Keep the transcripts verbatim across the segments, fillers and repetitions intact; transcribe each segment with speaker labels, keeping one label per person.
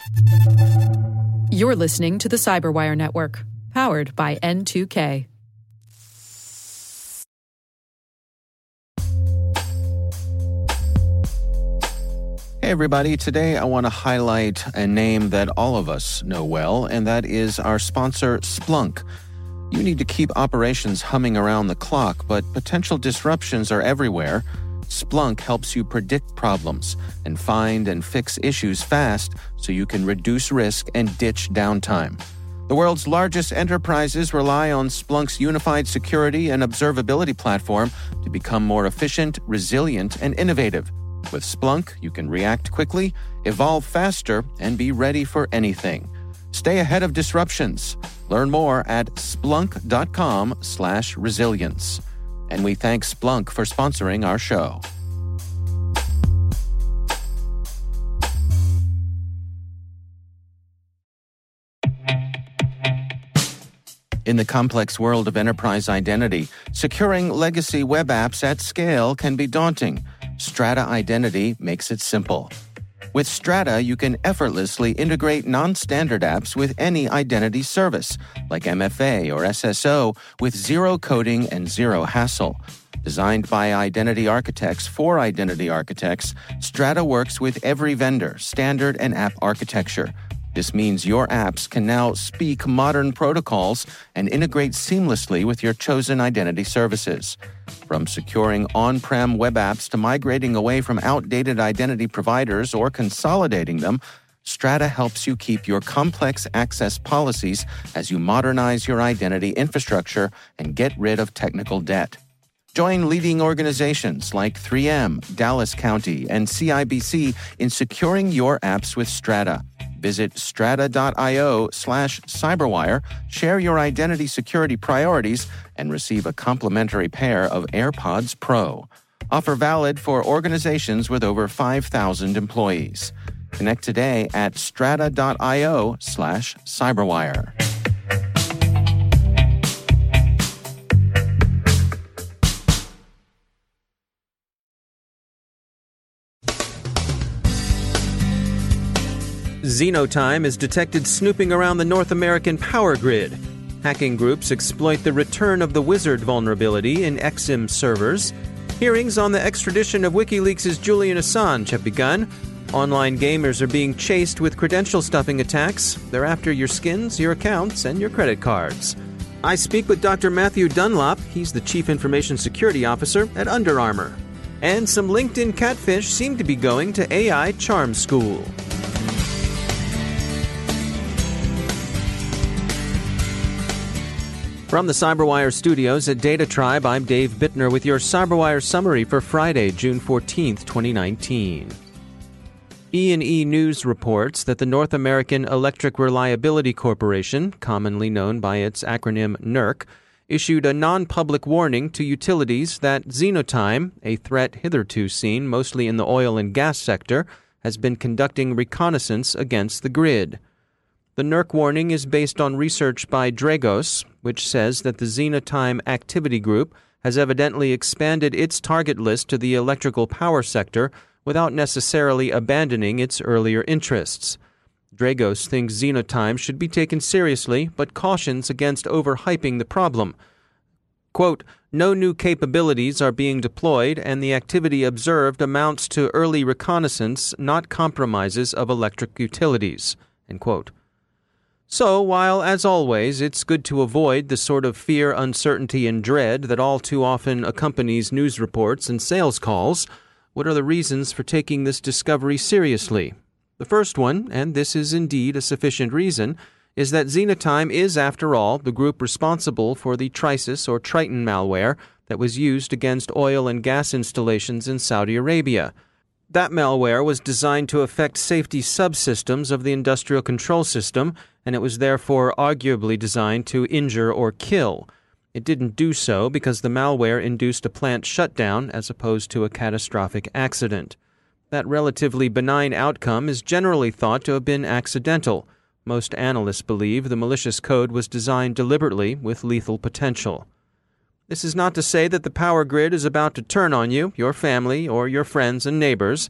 Speaker 1: You're listening to the Cyberwire Network, powered by N two K.
Speaker 2: Hey everybody, today I want to highlight a name that all of us know well, and that is our sponsor, Splunk. You need to keep operations humming around the clock, but potential disruptions are everywhere. Splunk helps you predict problems and find and fix issues fast so you can reduce risk and ditch downtime. The world's largest enterprises rely on Splunk's unified security and observability platform to become more efficient, resilient, and innovative. With Splunk, you can react quickly, evolve faster, and be ready for anything. Stay ahead of disruptions. Learn more at splunk.com slash resilience. And we thank Splunk for sponsoring our show. In the complex world of enterprise identity, securing legacy web apps at scale can be daunting. Strata Identity makes it simple. With Strata, you can effortlessly integrate non-standard apps with any identity service, like M F A or S S O, with zero coding and zero hassle. Designed by identity architects for identity architects, Strata works with every vendor, standard, and app architecture. This means your apps can now speak modern protocols and integrate seamlessly with your chosen identity services. From securing on-prem web apps to migrating away from outdated identity providers or consolidating them, Strata helps you keep your complex access policies as you modernize your identity infrastructure and get rid of technical debt. Join leading organizations like three M, Dallas County, and C I B C in securing your apps with Strata. Visit strata.io slash cyberwire, share your identity security priorities, and receive a complimentary pair of AirPods Pro. Offer valid for organizations with over five thousand employees. Connect today at strata.io slash cyberwire.
Speaker 3: Xenotime is detected snooping around the North American power grid. Hacking groups exploit the return of the Wizard vulnerability in X I M servers. Hearings on the extradition of WikiLeaks' Julian Assange have begun. Online gamers are being chased with credential stuffing attacks. They're after your skins, your accounts, and your credit cards. I speak with Doctor Matthew Dunlop. He's the Chief Information Security Officer at Under Armour. And some LinkedIn catfish seem to be going to A I charm school. From the Cyberwire studios at Data Tribe, I'm Dave Bittner with your Cyberwire summary for Friday, June fourteenth, twenty nineteen. E and E News reports that the North American Electric Reliability Corporation, commonly known by its acronym NERC, issued a non-public warning to utilities that Xenotime, a threat hitherto seen mostly in the oil and gas sector, has been conducting reconnaissance against the grid. The NERC warning is based on research by Dragos, which says that the Xenotime Activity Group has evidently expanded its target list to the electrical power sector without necessarily abandoning its earlier interests. Dragos thinks Xenotime should be taken seriously, but cautions against overhyping the problem. Quote, "No new capabilities are being deployed, and the activity observed amounts to early reconnaissance, not compromises of electric utilities." End quote. So, while, as always, it's good to avoid the sort of fear, uncertainty, and dread that all too often accompanies news reports and sales calls, what are the reasons for taking this discovery seriously? The first one, and this is indeed a sufficient reason, is that Xenotime is, after all, the group responsible for the Trisis or Triton malware that was used against oil and gas installations in Saudi Arabia. That malware was designed to affect safety subsystems of the industrial control system, and it was therefore arguably designed to injure or kill. It didn't do so because the malware induced a plant shutdown as opposed to a catastrophic accident. That relatively benign outcome is generally thought to have been accidental. Most analysts believe the malicious code was designed deliberately with lethal potential. This is not to say that the power grid is about to turn on you, your family, or your friends and neighbors,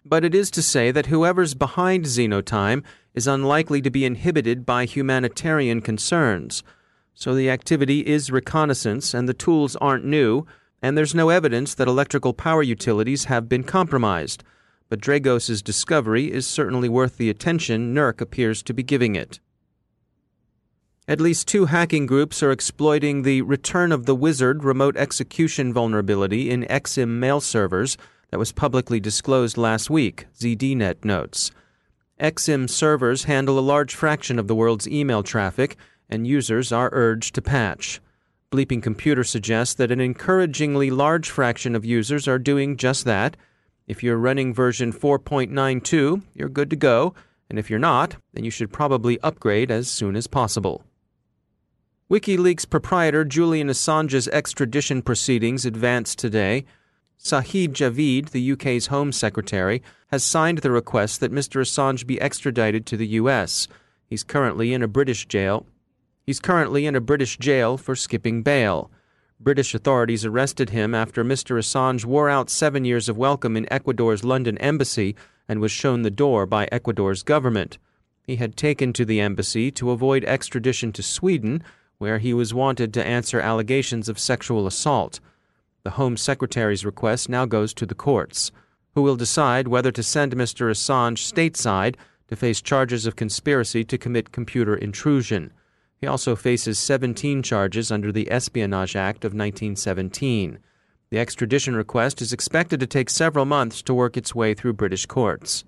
Speaker 3: but it is to say that whoever's behind Xenotime is unlikely to be inhibited by humanitarian concerns. So the activity is reconnaissance, and the tools aren't new, and there's no evidence that electrical power utilities have been compromised. But Dragos's discovery is certainly worth the attention N E R C appears to be giving it. At least two hacking groups are exploiting the Return of the Wizard remote execution vulnerability in X I M mail servers that was publicly disclosed last week, Z D Net notes. X I M servers handle a large fraction of the world's email traffic, and users are urged to patch. Bleeping Computer suggests that an encouragingly large fraction of users are doing just that. If you're running version four point nine two, you're good to go, and if you're not, then you should probably upgrade as soon as possible. WikiLeaks proprietor Julian Assange's extradition proceedings advanced today. Sajid Javid, the U K's Home Secretary, has signed the request that Mister Assange be extradited to the U S. He's currently in a British jail. He's currently in a British jail for skipping bail. British authorities arrested him after Mister Assange wore out seven years of welcome in Ecuador's London embassy and was shown the door by Ecuador's government. He had taken to the embassy to avoid extradition to Sweden, where he was wanted to answer allegations of sexual assault. The Home Secretary's request now goes to the courts, who will decide whether to send Mister Assange stateside to face charges of conspiracy to commit computer intrusion. He also faces seventeen charges under the Espionage Act of nineteen seventeen. The extradition request is expected to take several months to work its way through British courts.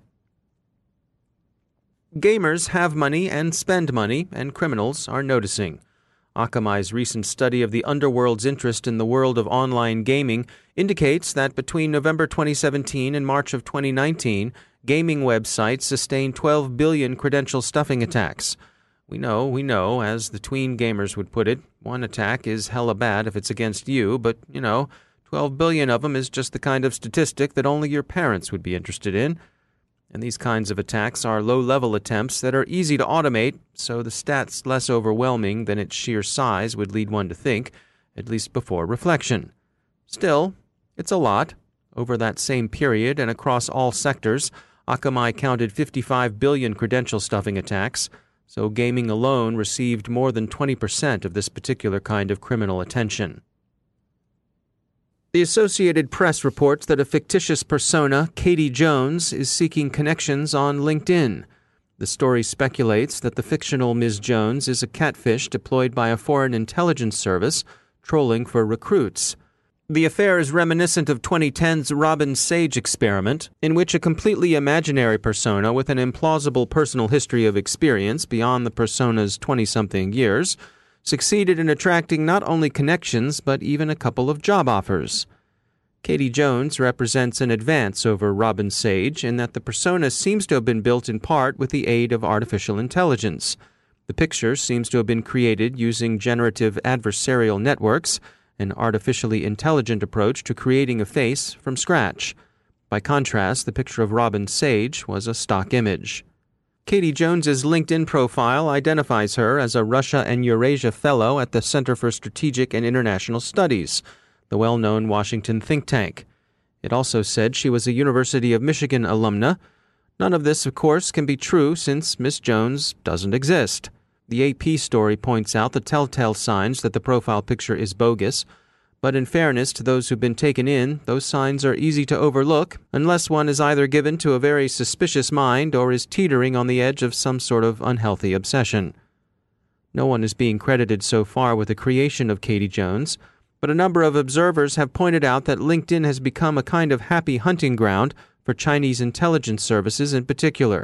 Speaker 3: Gamers have money and spend money, and criminals are noticing. Akamai's recent study of the underworld's interest in the world of online gaming indicates that between November twenty seventeen and March of twenty nineteen, gaming websites sustained twelve billion credential stuffing attacks. We know, we know, as the tween gamers would put it, one attack is hella bad if it's against you, but, you know, twelve billion of them is just the kind of statistic that only your parents would be interested in. And these kinds of attacks are low-level attempts that are easy to automate, so the stats less overwhelming than its sheer size would lead one to think, at least before reflection. Still, it's a lot. Over that same period and across all sectors, Akamai counted fifty-five billion credential stuffing attacks, so gaming alone received more than twenty percent of this particular kind of criminal attention. The Associated Press reports that a fictitious persona, Katie Jones, is seeking connections on LinkedIn. The story speculates that the fictional Miz Jones is a catfish deployed by a foreign intelligence service, trolling for recruits. The affair is reminiscent of twenty ten's Robin Sage experiment, in which a completely imaginary persona with an implausible personal history of experience beyond the persona's twenty-something years succeeded in attracting not only connections but even a couple of job offers. Katie Jones represents an advance over Robin Sage in that the persona seems to have been built in part with the aid of artificial intelligence. The picture seems to have been created using generative adversarial networks, an artificially intelligent approach to creating a face from scratch. By contrast, the picture of Robin Sage was a stock image. Katie Jones's LinkedIn profile identifies her as a Russia and Eurasia Fellow at the Center for Strategic and International Studies, the well-known Washington think tank. It also said she was a University of Michigan alumna. None of this, of course, can be true since Miss Jones doesn't exist. The A P story points out the telltale signs that the profile picture is bogus, but in fairness to those who've been taken in, those signs are easy to overlook unless one is either given to a very suspicious mind or is teetering on the edge of some sort of unhealthy obsession. No one is being credited so far with the creation of Katie Jones, but a number of observers have pointed out that LinkedIn has become a kind of happy hunting ground for Chinese intelligence services in particular.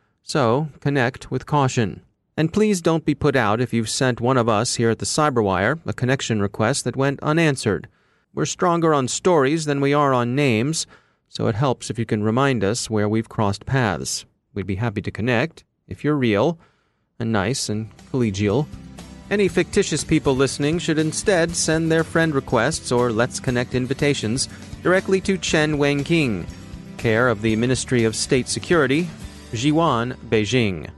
Speaker 3: So, connect with caution. And please don't be put out if you've sent one of us here at the Cyberwire a connection request that went unanswered. We're stronger on stories than we are on names, so it helps if you can remind us where we've crossed paths. We'd be happy to connect, if you're real, and nice and collegial. Any fictitious people listening should instead send their friend requests or Let's Connect invitations directly to Chen Wenqing, care of the Ministry of State Security, Jiwan, Beijing.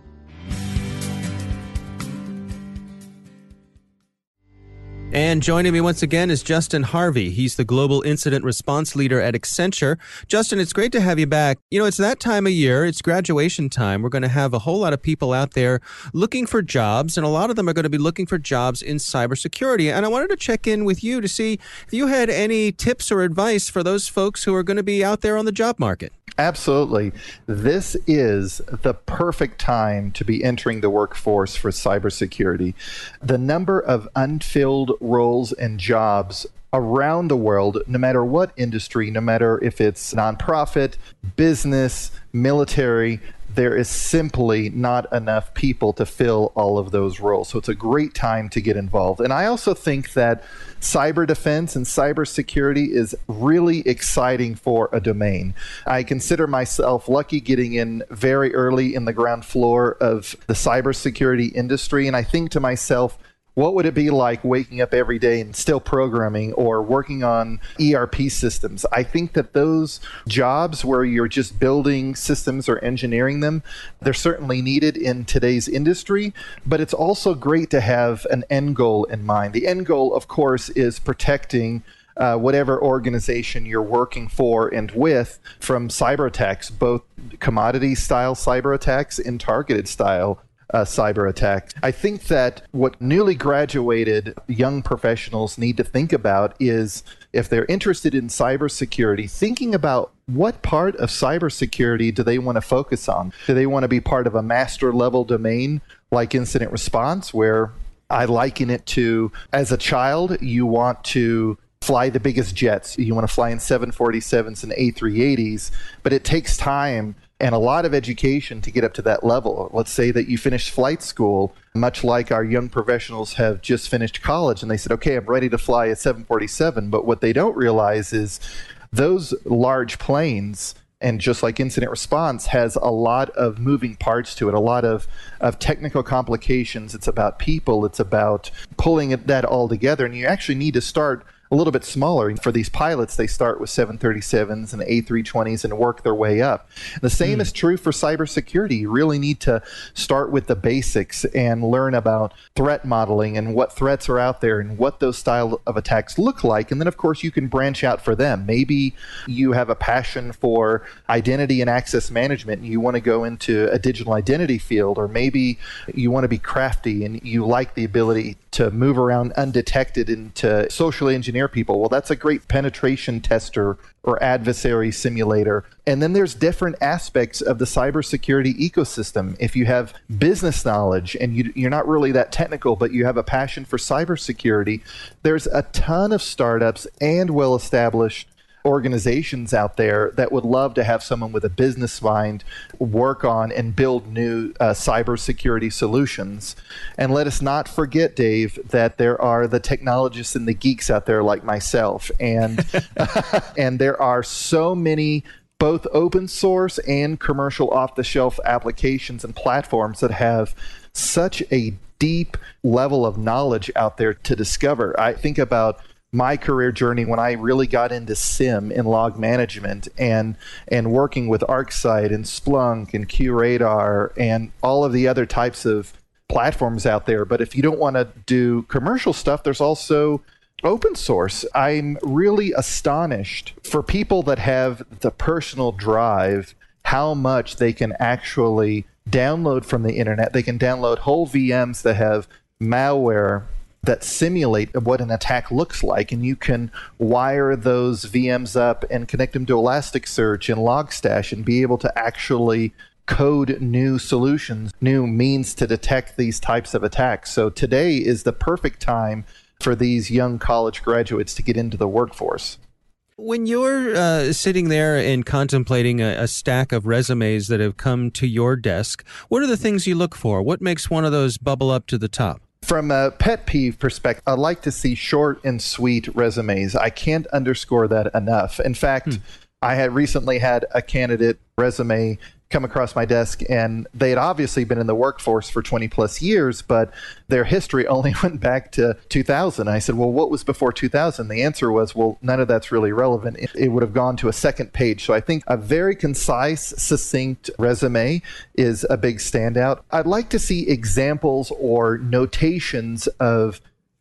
Speaker 3: And joining me once again is Justin Harvey. He's the Global Incident Response Leader at Accenture. Justin, it's great to have you back. You know, it's that time of year. It's graduation time. We're going to have a whole lot of people out there looking for jobs, and a lot of them are going to be looking for jobs in cybersecurity. And I wanted to check in with you to see if you had any tips or advice for those folks who are going to be out there on the job market.
Speaker 4: Absolutely. This is the perfect time to be entering the workforce for cybersecurity. The number of unfilled roles and jobs around the world, no matter what industry, no matter if it's nonprofit, business, military, there is simply not enough people to fill all of those roles. So it's a great time to get involved. And I also think that cyber defense and cybersecurity is really exciting for a domain. I consider myself lucky getting in very early in the ground floor of the cybersecurity industry. And I think to myself, what would it be like waking up every day and still programming or working on E R P systems? I think that those jobs where you're just building systems or engineering them, they're certainly needed in today's industry, but it's also great to have an end goal in mind. The end goal, of course, is protecting Uh, whatever organization you're working for and with from cyber attacks, both commodity style cyber attacks and targeted style Uh, cyber attacks. I think that what newly graduated young professionals need to think about is, if they're interested in cybersecurity, thinking about what part of cybersecurity do they want to focus on? Do they want to be part of a master level domain like incident response, where I liken it to, as a child, you want to fly the biggest jets. You want to fly in seven forty-sevens and A three eighties, but it takes time and a lot of education to get up to that level. Let's say that you finished flight school, much like our young professionals have just finished college, and they said, okay, I'm ready to fly a seven forty-seven. But what they don't realize is those large planes, and just like incident response, has a lot of moving parts to it, a lot of, of technical complications. It's about people. It's about pulling it, that all together. And you actually need to start a little bit smaller. For these pilots, they start with seven thirty-sevens and A three twenties and work their way up. The same mm. is true for cybersecurity. You really need to start with the basics and learn about threat modeling and what threats are out there and what those style of attacks look like. And then, of course, you can branch out for them. Maybe you have a passion for identity and access management and you want to go into a digital identity field, or maybe you want to be crafty and you like the ability to move around undetected and to socially engineer people. Well, that's a great penetration tester or adversary simulator. And then there's different aspects of the cybersecurity ecosystem. If you have business knowledge and you, you're not really that technical, but you have a passion for cybersecurity, there's a ton of startups and well-established organizations out there that would love to have someone with a business mind work on and build new uh, cybersecurity solutions. And let us not forget, Dave, that there are the technologists and the geeks out there like myself. And and there are so many both open source and commercial off-the-shelf applications and platforms that have such a deep level of knowledge out there to discover. I think about my career journey when I really got into SIEM and log management and and working with ArcSight and Splunk and QRadar and all of the other types of platforms out there. But if you don't want to do commercial stuff, there's also open source. I'm really astonished for people that have the personal drive, how much they can actually download from the internet. They can download whole V Ms that have malware that simulate what an attack looks like, and you can wire those V Ms up and connect them to Elasticsearch and Logstash and be able to actually code new solutions, new means to detect these types of attacks. So today is the perfect time for these young college graduates to get into the workforce.
Speaker 3: When you're uh, sitting there and contemplating a, a stack of resumes that have come to your desk, what are the things you look for? What makes one of those bubble up to the top?
Speaker 4: From a pet peeve perspective, I like to see short and sweet resumes. I can't underscore that enough. In fact, hmm. I had recently had a candidate resume come across my desk, and they had obviously been in the workforce for twenty plus years, but their history only went back to two thousand. I said, well, what was before two thousand? The answer was, well, none of that's really relevant. It, it would have gone to a second page. So I think a very concise, succinct resume is a big standout. I'd like to see examples or notations of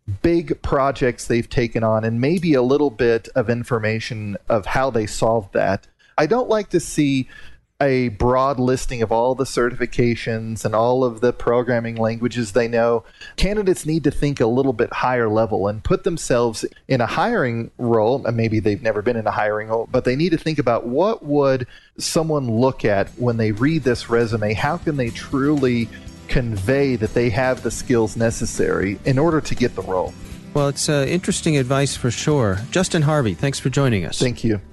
Speaker 4: big projects they've taken on and maybe a little bit of information of how they solved that. I don't like to see a broad listing of all the certifications and all of the programming languages they know. Candidates need to think a little bit higher level and put themselves in a hiring role. And maybe they've never been in a hiring role, but they need to think about what would someone look at when they read this resume? How can they truly convey that they have the skills necessary in order to get the role?
Speaker 3: Well, it's uh, interesting advice for sure. Justin Harvey, thanks for joining us.
Speaker 4: Thank you.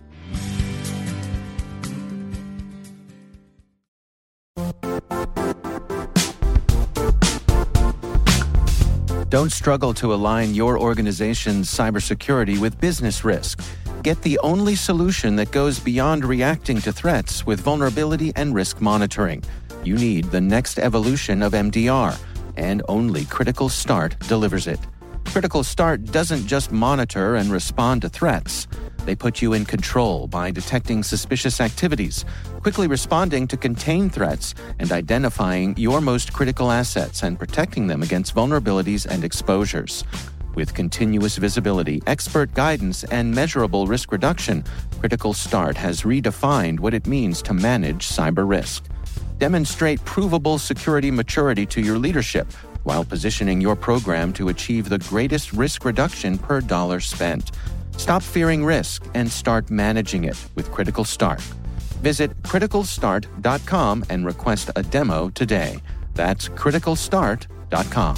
Speaker 2: Don't struggle to align your organization's cybersecurity with business risk. Get the only solution that goes beyond reacting to threats with vulnerability and risk monitoring. You need the next evolution of M D R, and only Critical Start delivers it. Critical Start doesn't just monitor and respond to threats. They put you in control by detecting suspicious activities, quickly responding to contain threats, and identifying your most critical assets and protecting them against vulnerabilities and exposures. With continuous visibility, expert guidance, and measurable risk reduction, Critical Start has redefined what it means to manage cyber risk. Demonstrate provable security maturity to your leadership while positioning your program to achieve the greatest risk reduction per dollar spent. Stop fearing risk and start managing it with Critical Start. Visit critical start dot com and request a demo today. That's critical start dot com.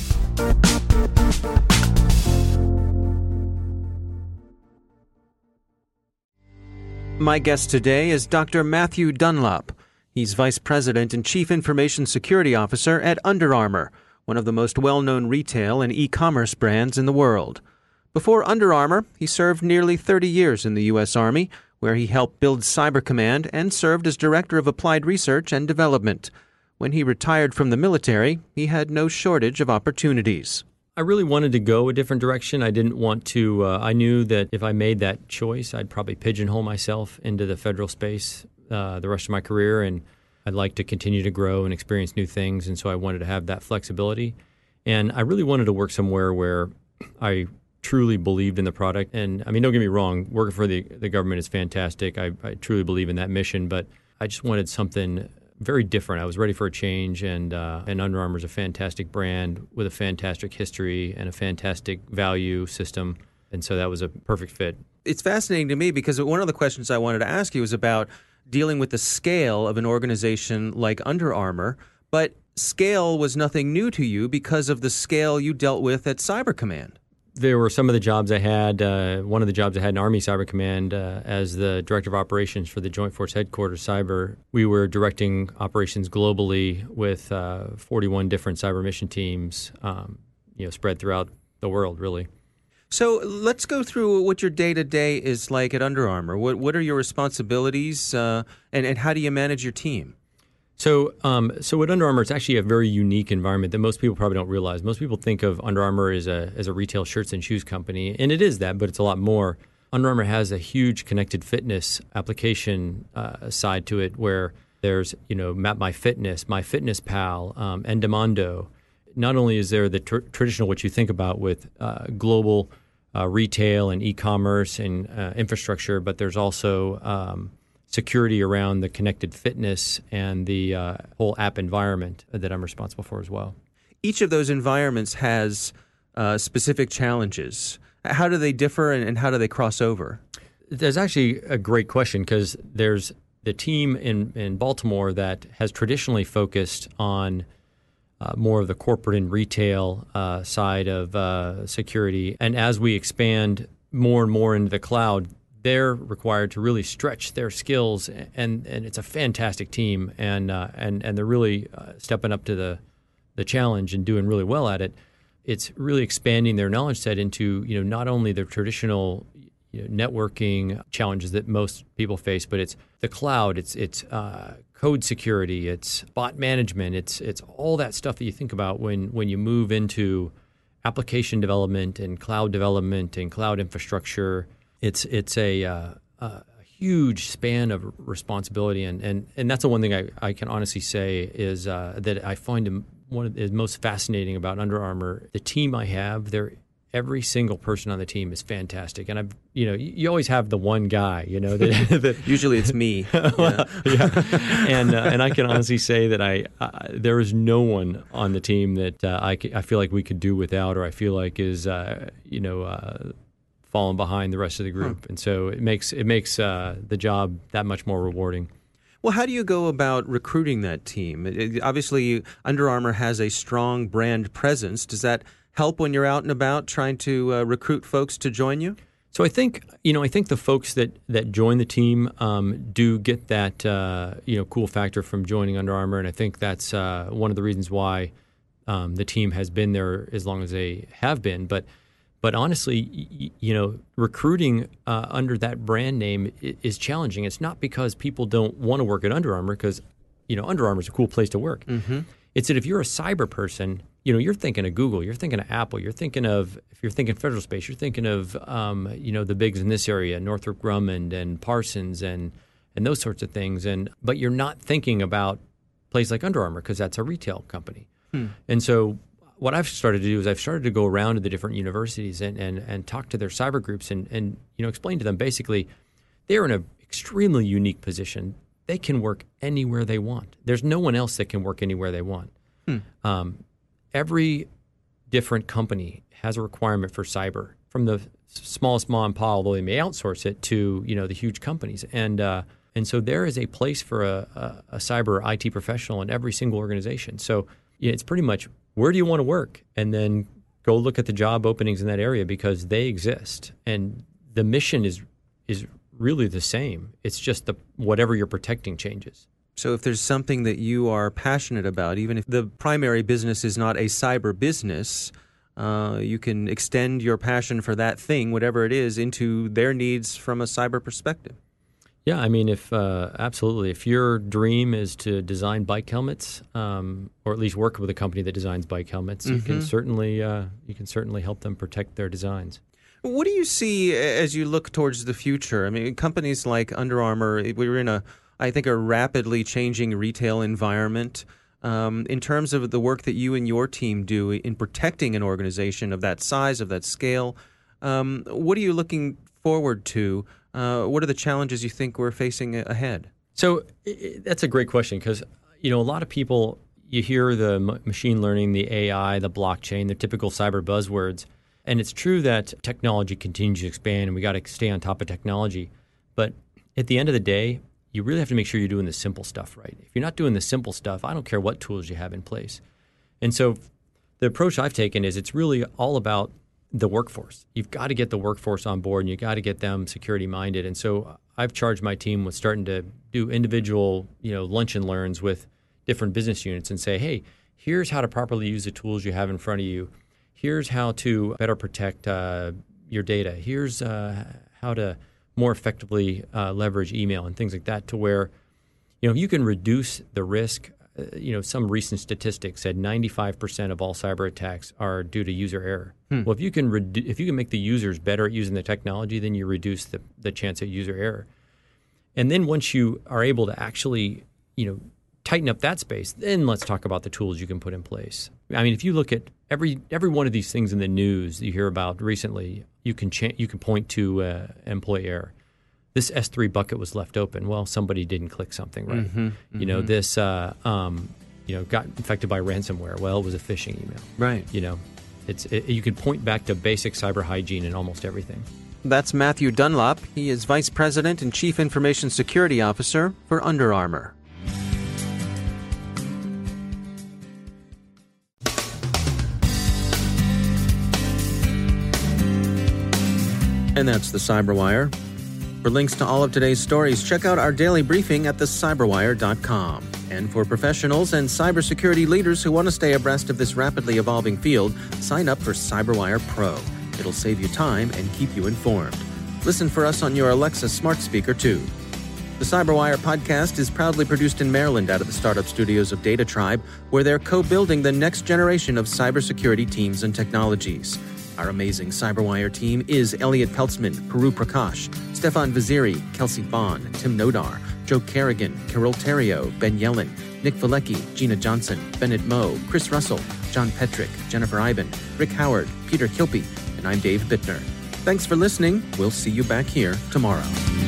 Speaker 3: My guest today is Doctor Matthew Dunlop. He's Vice President and Chief Information Security Officer at Under Armour, one of the most well-known retail and e-commerce brands in the world. Before Under Armour, he served nearly thirty years in the U S Army, where he helped build Cyber Command and served as Director of Applied Research and Development. When he retired from the military, he had no shortage of opportunities.
Speaker 5: I really wanted to go a different direction. I didn't want to, uh, I knew that if I made that choice, I'd probably pigeonhole myself into the federal space uh, the rest of my career, and I'd like to continue to grow and experience new things, and so I wanted to have that flexibility. And I really wanted to work somewhere where I truly believed in the product. And I mean, don't get me wrong, working for the, the government is fantastic. I, I truly believe in that mission, but I just wanted something very different. I was ready for a change, and uh, and Under Armour is a fantastic brand with a fantastic history and a fantastic value system, and so that was a perfect fit.
Speaker 3: It's fascinating to me because one of the questions I wanted to ask you was about dealing with the scale of an organization like Under Armour, but scale was nothing new to you because of the scale you dealt with at Cyber Command.
Speaker 5: There were some of the jobs I had. Uh, one of the jobs I had in Army Cyber Command uh, as the Director of Operations for the Joint Force Headquarters Cyber. We were directing operations globally with uh, forty-one different cyber mission teams, um, you know, spread throughout the world, really.
Speaker 3: So let's go through what your day-to-day is like at Under Armour. What what are your responsibilities, uh, and, and how do you manage your team?
Speaker 5: So, um, so at Under Armour, it's actually a very unique environment that most people probably don't realize. Most people think of Under Armour as a as a retail shirts and shoes company, and it is that, but it's a lot more. Under Armour has a huge connected fitness application uh, side to it, where there's you know Map My Fitness, MyFitnessPal, um, Endomondo. Not only is there the tr- traditional what you think about with uh, global uh, retail and e-commerce and uh, infrastructure, but there's also um, security around the connected fitness and the uh, whole app environment that I'm responsible for as well.
Speaker 3: Each of those environments has uh, specific challenges. How do they differ and, and how do they cross over?
Speaker 5: There's actually a great question because there's the team in, in Baltimore that has traditionally focused on uh, more of the corporate and retail uh, side of uh, security. And as we expand more and more into the cloud, they're required to really stretch their skills, and, and it's a fantastic team, and uh, and and they're really uh, stepping up to the the challenge and doing really well at it. It's really expanding their knowledge set into you know not only the traditional you know, networking challenges that most people face, but it's the cloud, it's it's uh, code security, it's bot management, it's it's all that stuff that you think about when when you move into application development and cloud development and cloud infrastructure. It's it's a, uh, a huge span of responsibility, and, and, and that's the one thing I, I can honestly say is uh, that I find one of the most fascinating about Under Armour. The team I have, they're every single person on the team is fantastic. And I've, you know, you, you always have the one guy, you know, that, that
Speaker 3: usually it's me.
Speaker 5: well, yeah. And, uh, and I can honestly say that I, uh, there is no one on the team that uh, I, I feel like we could do without, or I feel like is, uh, you know, uh, falling behind the rest of the group. Hmm. And so it makes, it makes uh, the job that much more rewarding.
Speaker 3: Well, how do you go about recruiting that team? It, it, obviously, Under Armour has a strong brand presence. Does that help when you're out and about trying to uh, recruit folks to join you?
Speaker 5: So I think, you know, I think the folks that, that join the team um, do get that, uh, you know, cool factor from joining Under Armour. And I think that's uh, one of the reasons why um, the team has been there as long as they have been. But But honestly, y- you know, recruiting uh, under that brand name is challenging. It's not because people don't want to work at Under Armour, because, you know, Under Armour is a cool place to work. Mm-hmm. It's that if you're a cyber person, you know, you're thinking of Google, you're thinking of Apple, you're thinking of, if you're thinking Federal Space, you're thinking of, um, you know, the bigs in this area, Northrop Grumman and Parsons and and those sorts of things. And but you're not thinking about a place like Under Armour because that's a retail company. Hmm. And so what I've started to do is I've started to go around to the different universities and, and, and talk to their cyber groups and, and you know explain to them basically they're in an extremely unique position. They can work anywhere they want. There's no one else that can work anywhere they want. Hmm. Um, every different company has a requirement for cyber, from the smallest mom and pop, although they may outsource it, to you know the huge companies. And uh, and so there is a place for a, a, a cyber I T professional in every single organization. So yeah, it's pretty much, where do you want to work? And then go look at the job openings in that area, because they exist. And the mission is is really the same. It's just the whatever you're protecting changes.
Speaker 3: So if there's something that you are passionate about, even if the primary business is not a cyber business, uh, you can extend your passion for that thing, whatever it is, into their needs from a cyber perspective.
Speaker 5: Yeah, I mean, if uh, absolutely. If your dream is to design bike helmets, um, or at least work with a company that designs bike helmets, mm-hmm. you can certainly uh, you can certainly help them protect their designs.
Speaker 3: What do you see as you look towards the future? I mean, companies like Under Armour, we're in a, I think, a rapidly changing retail environment. Um, in terms of the work that you and your team do in protecting an organization of that size, of that scale, um, what are you looking forward to? Uh, what are the challenges you think we're facing ahead?
Speaker 5: So it, that's a great question, because you know a lot of people, you hear the m- machine learning, the A I, the blockchain, the typical cyber buzzwords, and it's true that technology continues to expand, and we got to stay on top of technology. But at the end of the day, you really have to make sure you're doing the simple stuff right. If you're not doing the simple stuff, I don't care what tools you have in place. And so the approach I've taken is it's really all about the workforce. You've got to get the workforce on board, and you've got to get them security minded. And so I've charged my team with starting to do individual, you know, lunch and learns with different business units and say, hey, here's how to properly use the tools you have in front of you. Here's how to better protect uh, your data. Here's uh, how to more effectively uh, leverage email and things like that, to where, you know, you can reduce the risk. Uh, you know, some recent statistics said ninety-five percent of all cyber attacks are due to user error. Hmm. Well, if you can redu- if you can make the users better at using the technology, then you reduce the, the chance of user error. And then once you are able to actually, you know, tighten up that space, then let's talk about the tools you can put in place. I mean, if you look at every every one of these things in the news that you hear about recently, you can cha- you can point to uh, employee error. This S three bucket was left open. Well, somebody didn't click something right. Mm-hmm, mm-hmm. You know, this uh, um, you know got infected by ransomware. Well, it was a phishing email.
Speaker 3: Right.
Speaker 5: You know, it's it, you can point back to basic cyber hygiene in almost everything.
Speaker 3: That's Matthew Dunlop. He is Vice President and Chief Information Security Officer for Under Armour. And that's the Cyberwire. For links to all of today's stories, check out our daily briefing at the cyberwire dot com. And for professionals and cybersecurity leaders who want to stay abreast of this rapidly evolving field, sign up for Cyberwire Pro. It'll save you time and keep you informed. Listen for us on your Alexa smart speaker, too. The Cyberwire podcast is proudly produced in Maryland out of the startup studios of Data Tribe, where they're co-building the next generation of cybersecurity teams and technologies. Our amazing Cyberwire team is Elliot Peltzman, Puru Prakash, Stefan Vaziri, Kelsey Bond, Tim Nodar, Joe Kerrigan, Carol Terrio, Ben Yellen, Nick Valecki, Gina Johnson, Bennett Moe, Chris Russell, John Petrick, Jennifer Iben, Rick Howard, Peter Kilpie,
Speaker 2: And I'm Dave Bittner. Thanks for listening. We'll see you back here tomorrow.